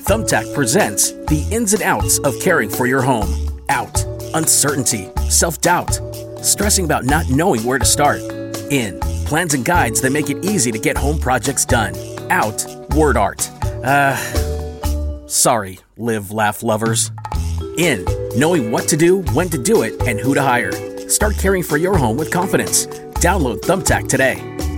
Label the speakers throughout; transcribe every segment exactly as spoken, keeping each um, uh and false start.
Speaker 1: Thumbtack presents the ins and outs of caring for your home. Out, uncertainty, self-doubt, stressing about not knowing where to start. In, plans and guides that make it easy to get home projects done. Out, word art. Uh, sorry, live, laugh lovers. In, knowing what to do, when to do it, and who to hire. Start caring for your home with confidence. Download Thumbtack today.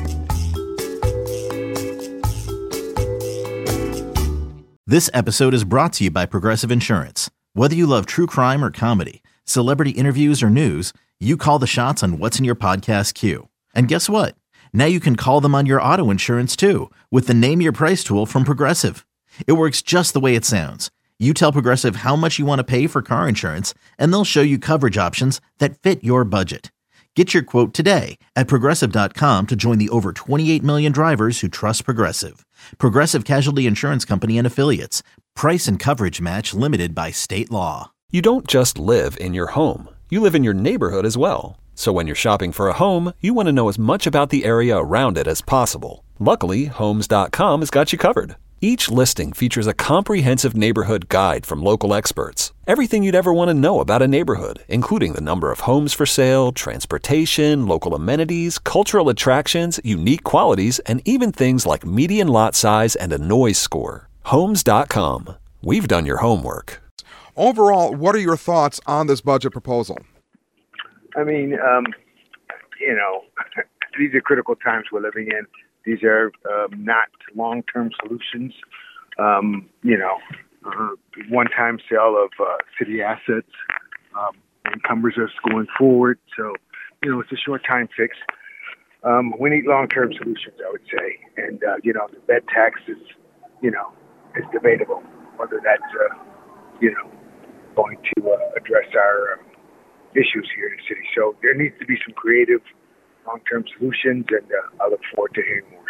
Speaker 2: This episode is brought to you by Progressive Insurance. Whether you love true crime or comedy, celebrity interviews or news, you call the shots on what's in your podcast queue. And guess what? Now you can call them on your auto insurance too with the Name Your Price tool from Progressive. It works just the way it sounds. You tell Progressive how much you want to pay for car insurance, and they'll show you coverage options that fit your budget. Get your quote today at Progressive dot com to join the over twenty-eight million drivers who trust Progressive. Progressive Casualty Insurance Company and Affiliates. Price and coverage match limited by state law.
Speaker 3: You don't just live in your home. You live in your neighborhood as well. So when you're shopping for a home, you want to know as much about the area around it as possible. Luckily, Homes dot com has got you covered. Each listing features a comprehensive neighborhood guide from local experts. Everything you'd ever want to know about a neighborhood, including the number of homes for sale, transportation, local amenities, cultural attractions, unique qualities, and even things like median lot size and a noise score. Homes dot com. We've done your homework.
Speaker 4: Overall, what are your thoughts on this budget proposal?
Speaker 5: I mean, um, you know, these are critical times we're living in. These are um, not long-term solutions. Um, you know, uh, one-time sale of uh, city assets um, encumbers us going forward. So, you know, it's a short-time fix. Um, we need long-term solutions, I would say. And, uh, you know, the bed tax is, you know, is debatable, whether that's, uh, you know, going to uh, address our uh, issues here in the city. So there needs to be some creative long-term solutions, and uh, I look forward to hearing more.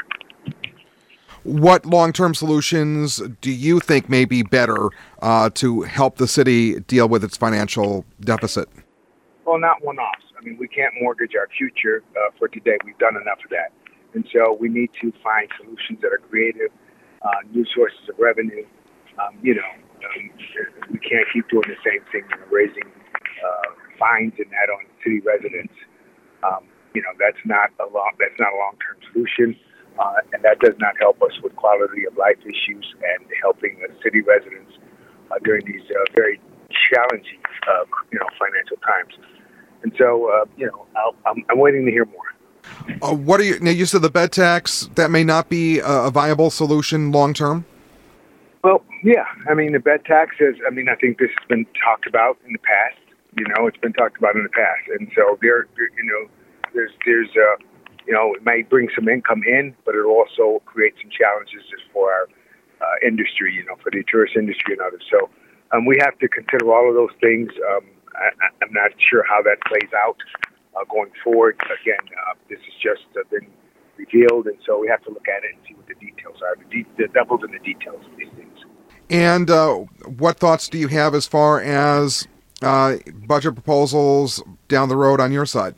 Speaker 4: What long-term solutions do you think may be better uh, to help the city deal with its financial deficit?
Speaker 5: Well, not one-offs. I mean, we can't mortgage our future uh, for today. We've done enough of that. And so we need to find solutions that are creative, uh, new sources of revenue. Um, you know, um, we can't keep doing the same thing, you know, raising uh, fines and that on city residents. Um, You know, that's not a long, that's not a long-term solution, uh, and that does not help us with quality of life issues and helping the city residents uh, during these uh, very challenging, uh, you know, financial times. And so, uh, you know, I'll, I'm, I'm waiting to hear more.
Speaker 4: Uh, what are you? Now, you said the bed tax, that may not be a, a viable solution long-term?
Speaker 5: Well, yeah. I mean, the bed tax is. I mean, I think this has been talked about in the past. You know, it's been talked about in the past, and so there, there you know. There's, there's, uh, you know, it might bring some income in, but it'll also create some challenges just for our uh, industry, you know, for the tourist industry and others. So um, we have to consider all of those things. Um, I, I'm not sure how that plays out uh, going forward. Again, uh, this has just uh, been revealed, and so we have to look at it and see what the details are, the, de- the devil's in the details of these things.
Speaker 4: And uh, what thoughts do you have as far as uh, budget proposals down the road on your side?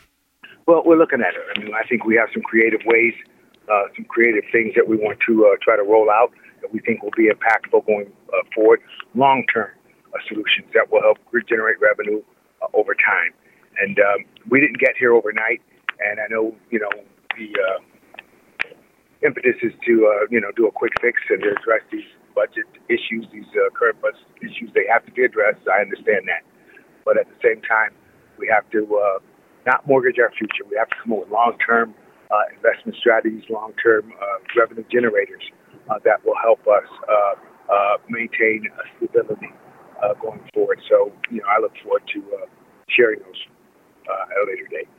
Speaker 5: Well, we're looking at it. I mean, I think we have some creative ways, uh, some creative things that we want to uh, try to roll out that we think will be impactful going uh, forward, long-term uh, solutions that will help generate revenue uh, over time. And um, we didn't get here overnight, and I know, you know, the uh, impetus is to, uh, you know, do a quick fix and to address these budget issues, these uh, current budget issues. They have to be addressed. I understand that. But at the same time, we have to uh, not mortgage our future. We have to come up with long-term uh, investment strategies, long-term uh, revenue generators uh, that will help us uh, uh, maintain uh, stability uh, going forward. So, you know, I look forward to uh, sharing those uh, at a later date.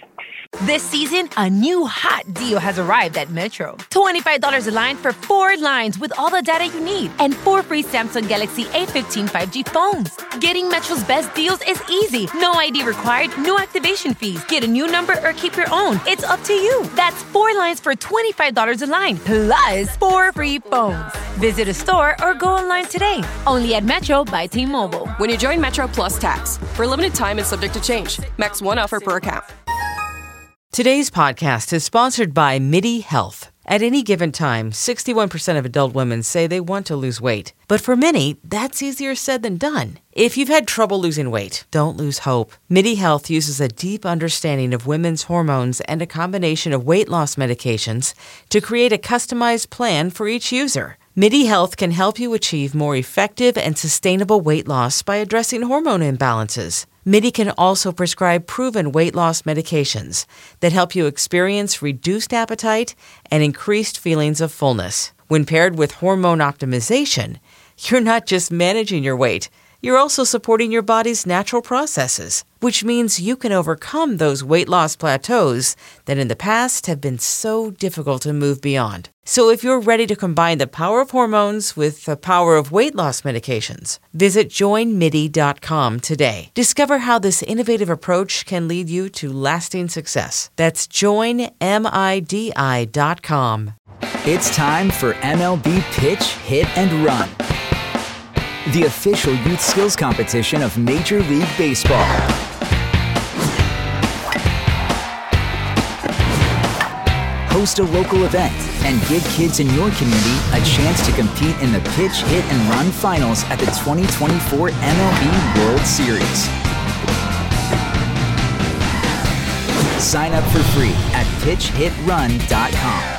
Speaker 6: This season, a new hot deal has arrived at Metro. twenty-five dollars a line for four lines with all the data you need and four free Samsung Galaxy A fifteen five G phones. Getting Metro's best deals is easy. No I D required, no activation fees. Get a new number or keep your own. It's up to you. That's four lines for twenty-five dollars a line, plus four free phones. Visit a store or go online today. Only at Metro by T-Mobile.
Speaker 7: When you join Metro Plus Tax. For a limited time and subject to change. Max one offer per account.
Speaker 8: Today's podcast is sponsored by MIDI Health. At any given time, sixty-one percent of adult women say they want to lose weight. But for many, that's easier said than done. If you've had trouble losing weight, don't lose hope. MIDI Health uses a deep understanding of women's hormones and a combination of weight loss medications to create a customized plan for each user. MIDI Health can help you achieve more effective and sustainable weight loss by addressing hormone imbalances. MIDI can also prescribe proven weight loss medications that help you experience reduced appetite and increased feelings of fullness. When paired with hormone optimization, you're not just managing your weight, you're also supporting your body's natural processes, which means you can overcome those weight loss plateaus that in the past have been so difficult to move beyond. So if you're ready to combine the power of hormones with the power of weight loss medications, visit join midi dot com today. Discover how this innovative approach can lead you to lasting success. That's join midi dot com.
Speaker 9: It's time for M L B Pitch, Hit, and Run, the official youth skills competition of Major League Baseball. Host a local event and give kids in your community a chance to compete in the Pitch, Hit, and Run finals at the twenty twenty-four M L B World Series. Sign up for free at pitch hit run dot com.